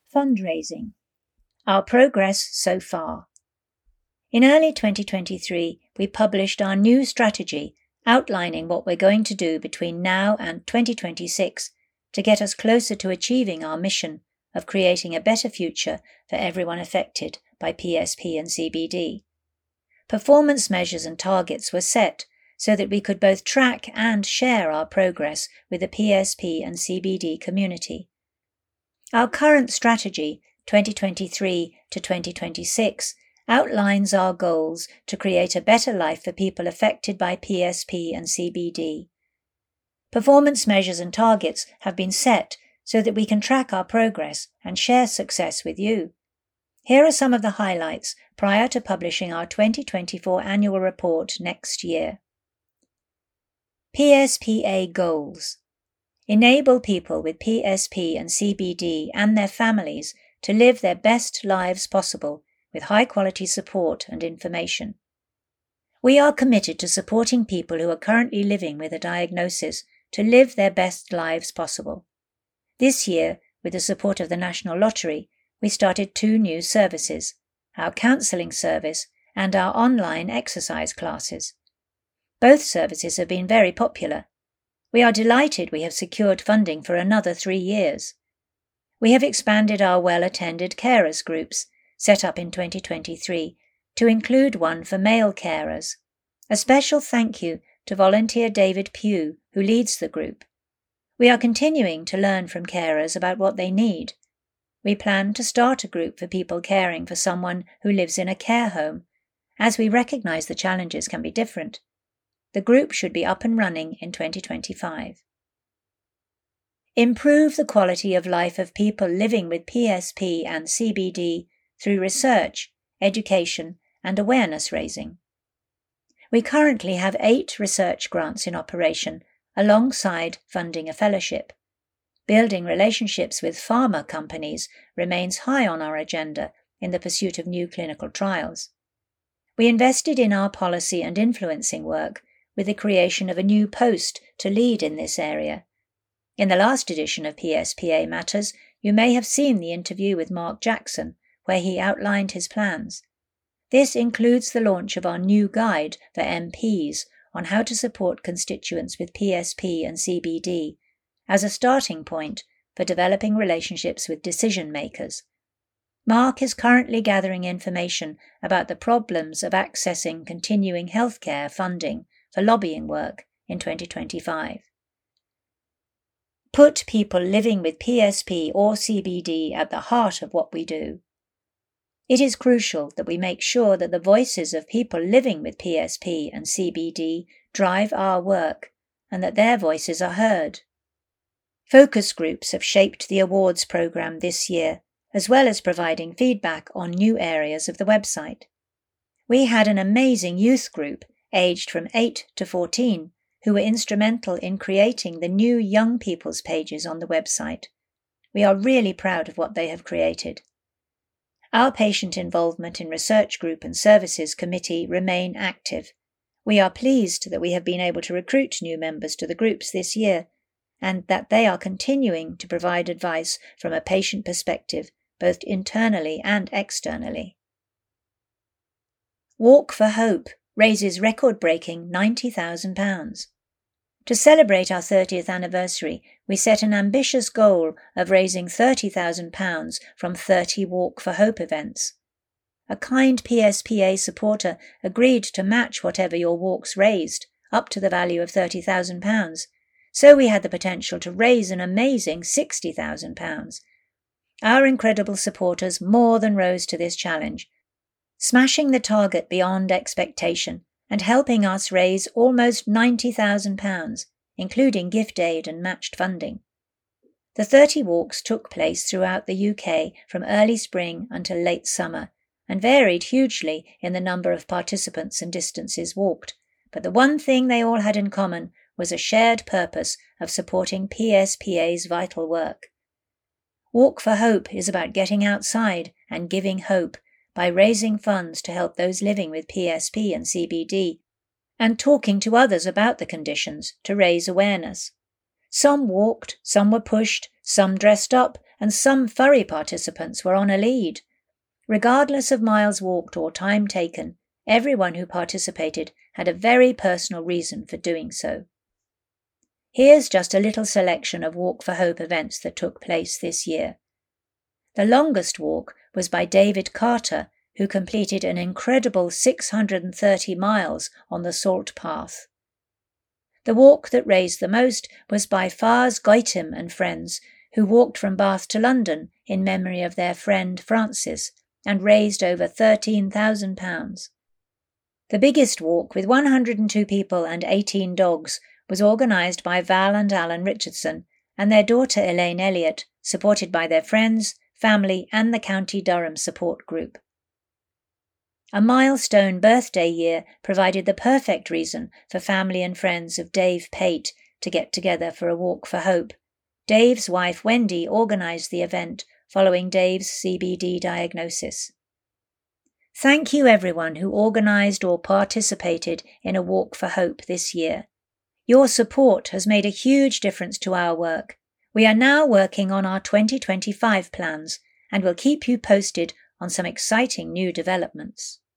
Fundraising. Our progress so far. In early 2023, we published our new strategy outlining what we're going to do between now and 2026 to get us closer to achieving our mission of creating a better future for everyone affected by PSP and CBD. Performance measures and targets were set so that we could both track and share our progress with the PSP and CBD community. Our current strategy, 2023 to 2026, outlines our goals to create a better life for people affected by PSP and CBD. Performance measures and targets have been set so that we can track our progress and share success with you. Here are some of the highlights prior to publishing our 2024 annual report next year. PSPA Goals. Enable people with PSP and CBD and their families to live their best lives possible with high-quality support and information. We are committed to supporting people who are currently living with a diagnosis to live their best lives possible. This year, with the support of the National Lottery, we started 2 new services, our counselling service and our online exercise classes. Both services have been very popular. We are delighted we have secured funding for another 3 years. We have expanded our well-attended carers groups, set up in 2023, to include one for male carers. A special thank you to volunteer David Pugh, who leads the group. We are continuing to learn from carers about what they need. We plan to start a group for people caring for someone who lives in a care home, as we recognise the challenges can be different. The group should be up and running in 2025. Improve the quality of life of people living with PSP and CBD through research, education, and awareness raising. We currently have 8 research grants in operation, alongside funding a fellowship. Building relationships with pharma companies remains high on our agenda in the pursuit of new clinical trials. We invested in our policy and influencing work with the creation of a new post to lead in this area. In the last edition of PSPA Matters, you may have seen the interview with Mark Jackson, where he outlined his plans. This includes the launch of our new guide for MPs on how to support constituents with PSP and CBD as a starting point for developing relationships with decision makers. Mark is currently gathering information about the problems of accessing continuing healthcare funding for lobbying work in 2025. Put people living with PSP or CBD at the heart of what we do. It is crucial that we make sure that the voices of people living with PSP and CBD drive our work and that their voices are heard. Focus groups have shaped the awards programme this year, as well as providing feedback on new areas of the website. We had an amazing youth group, aged from 8 to 14, who were instrumental in creating the new young people's pages on the website. We are really proud of what they have created. Our patient involvement in research group and services committee remain active. We are pleased that we have been able to recruit new members to the groups this year, and that they are continuing to provide advice from a patient perspective, both internally and externally. Walk for Hope raises record-breaking £90,000. To celebrate our 30th anniversary, we set an ambitious goal of raising £30,000 from 30 Walk for Hope events. A kind PSPA supporter agreed to match whatever your walks raised, up to the value of £30,000, so we had the potential to raise an amazing £60,000. Our incredible supporters more than rose to this challenge, smashing the target beyond expectation and helping us raise almost £90,000, including gift aid and matched funding. The 30 walks took place throughout the UK from early spring until late summer and varied hugely in the number of participants and distances walked, but the one thing they all had in common was a shared purpose of supporting PSPA's vital work. Walk for Hope is about getting outside and giving hope by raising funds to help those living with PSP and CBD, and talking to others about the conditions to raise awareness. Some walked, some were pushed, some dressed up, and some furry participants were on a lead. Regardless of miles walked or time taken, everyone who participated had a very personal reason for doing so. Here's just a little selection of Walk for Hope events that took place this year. The longest walk was by David Carter, who completed an incredible 630 miles on the Salt Path. The walk that raised the most was by Fars Goitim and friends, who walked from Bath to London in memory of their friend Francis, and raised over £13,000. The biggest walk, with 102 people and 18 dogs, was organised by Val and Alan Richardson and their daughter Elaine Elliott, supported by their friends, family and the County Durham support group. A milestone birthday year provided the perfect reason for family and friends of Dave Pate to get together for a Walk for Hope. Dave's wife Wendy organised the event following Dave's CBD diagnosis. Thank you everyone who organised or participated in a Walk for Hope this year. Your support has made a huge difference to our work. We are now working on our 2025 plans and will keep you posted on some exciting new developments.